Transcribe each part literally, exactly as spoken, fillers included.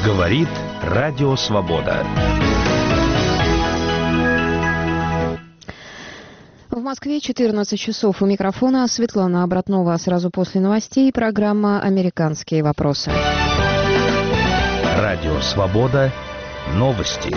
Говорит Радио Свобода. В Москве четырнадцать часов. У микрофона Светлана Обратнова. Сразу после новостей программа «Американские вопросы». Радио Свобода. Новости.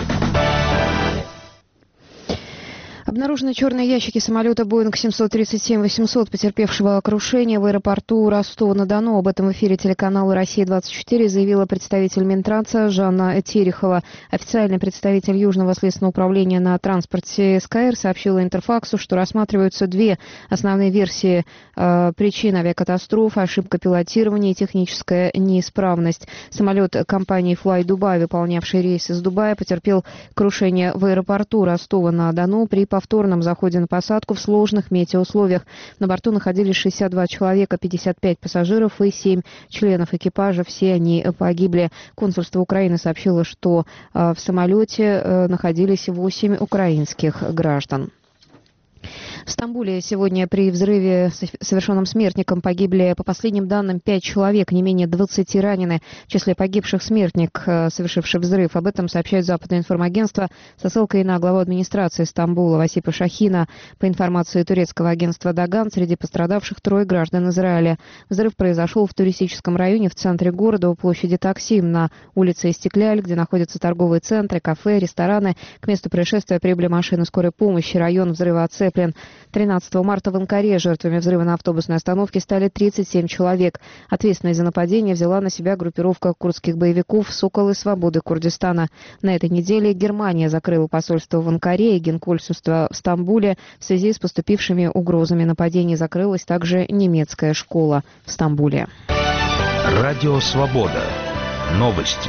Обнаружены черные ящики самолета Боинг семьсот тридцать семь восемьсот, потерпевшего крушение в аэропорту Ростова-на-Дону. Об этом в эфире телеканала «Россия-двадцать четыре» заявила представитель Минтранса Жанна Терехова. Официальный представитель Южного следственного управления на транспорте СКР сообщила Интерфаксу, что рассматриваются две основные версии э, причин авиакатастрофы: ошибка пилотирования и техническая неисправность. Самолет компании Fly Dubai, выполнявший рейс из Дубая, потерпел крушение в аэропорту Ростова-на-Дону при повторном заходе на посадку в сложных метеоусловиях. На борту находились шестьдесят два человека, пятьдесят пять пассажиров и семь членов экипажа. Все они погибли. Консульство Украины сообщило, что э, в самолете э, находились восемь украинских граждан. В Стамбуле сегодня при взрыве, совершенном смертником, погибли, по последним данным, пять человек, не менее двадцати ранены. В числе погибших смертник, совершивший взрыв. Об этом сообщает западное информагентство со ссылкой на главу администрации Стамбула Васипа Шахина. По информации турецкого агентства «Даган», среди пострадавших трое граждан Израиля. Взрыв произошел в туристическом районе в центре города у площади Таксим на улице Истекляль, где находятся торговые центры, кафе, рестораны. К месту происшествия прибыли машины скорой помощи. Район взрыва оцеплен. тринадцатого марта в Анкаре жертвами взрыва на автобусной остановке стали тридцать семь человек. Ответственность за нападение взяла на себя группировка курдских боевиков «Соколы свободы Курдистана». На этой неделе Германия закрыла посольство в Анкаре и генконсульство в Стамбуле. В связи с поступившими угрозами нападений закрылась также немецкая школа в Стамбуле. Радио Свобода. Новости.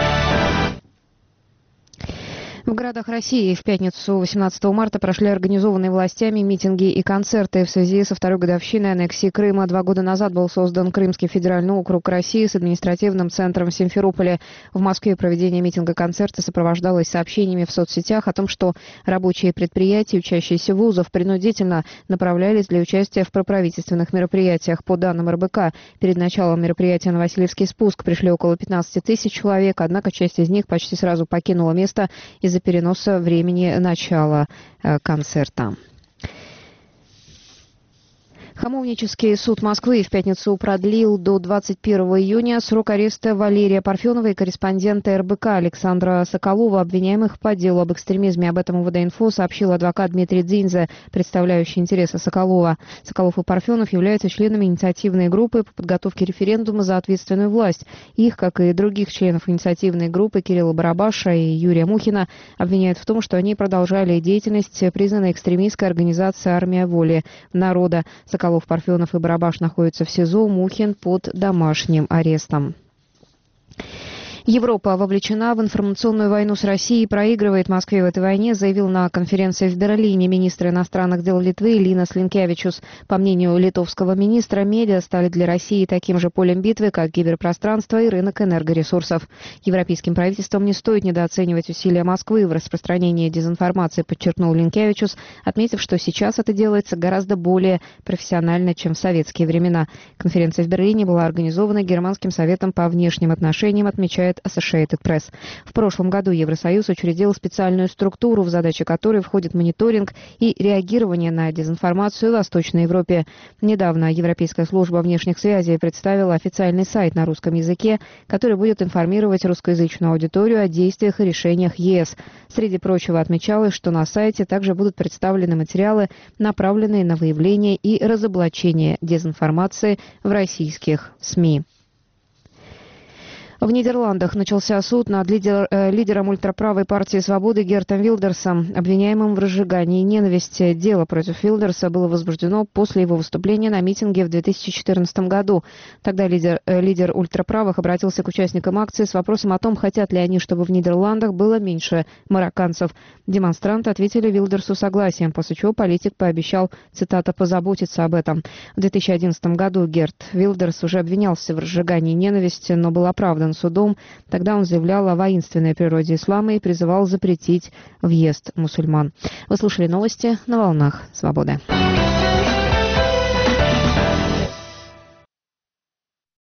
В городах России в пятницу восемнадцатого марта прошли организованные властями митинги и концерты в связи со второй годовщиной аннексии Крыма. Два года назад был создан Крымский федеральный округ России с административным центром в Симферополе. В Москве проведение митинга-концерта сопровождалось сообщениями в соцсетях о том, что рабочие предприятия, учащиеся вузов, принудительно направлялись для участия в проправительственных мероприятиях. По данным эр бэ ка, перед началом мероприятия на Васильевский спуск пришли около пятнадцати тысяч человек, однако часть из них почти сразу покинула место из-за переноса времени начала э, концерта. Хамовнический суд Москвы в пятницу продлил до двадцать первого июня срок ареста Валерия Парфенова и корреспондента эр бэ ка Александра Соколова, обвиняемых по делу об экстремизме. Об этом вэ дэ инфо сообщил адвокат Дмитрий Дзинзе, представляющий интересы Соколова. Соколов и Парфенов являются членами инициативной группы по подготовке референдума за ответственную власть. Их, как и других членов инициативной группы Кирилла Барабаша и Юрия Мухина, обвиняют в том, что они продолжали деятельность признанной экстремистской организации «Армия воли народа». Соколов, Парфенов и Барабаш находятся в СИЗО, Мухин под домашним арестом. Европа вовлечена в информационную войну с Россией и проигрывает Москве в этой войне, заявил на конференции в Берлине министр иностранных дел Литвы Линас Линкевичус. По мнению литовского министра, медиа стали для России таким же полем битвы, как киберпространство и рынок энергоресурсов. Европейским правительствам не стоит недооценивать усилия Москвы в распространении дезинформации, подчеркнул Линкевичус, отметив, что сейчас это делается гораздо более профессионально, чем в советские времена. Конференция в Берлине была организована Германским советом по внешним отношениям, отмечает Associated Press. В прошлом году Евросоюз учредил специальную структуру, в задачи которой входит мониторинг и реагирование на дезинформацию в Восточной Европе. Недавно Европейская служба внешних связей представила официальный сайт на русском языке, который будет информировать русскоязычную аудиторию о действиях и решениях е эс. Среди прочего отмечалось, что на сайте также будут представлены материалы, направленные на выявление и разоблачение дезинформации в российских СМИ. В Нидерландах начался суд над лидер, э, лидером ультраправой партии «Свободы» Гертом Вилдерсом, обвиняемым в разжигании ненависти. Дело против Вилдерса было возбуждено после его выступления на митинге в две тысячи четырнадцатом году. Тогда лидер, э, лидер ультраправых обратился к участникам акции с вопросом о том, хотят ли они, чтобы в Нидерландах было меньше марокканцев. Демонстранты ответили Вилдерсу согласием, после чего политик пообещал, цитата, «позаботиться об этом». В две тысячи одиннадцатом году Герт Вилдерс уже обвинялся в разжигании ненависти, но был оправдан судом. Тогда он заявлял о воинственной природе ислама и призывал запретить въезд мусульман. Вы слушали новости на волнах Свободы.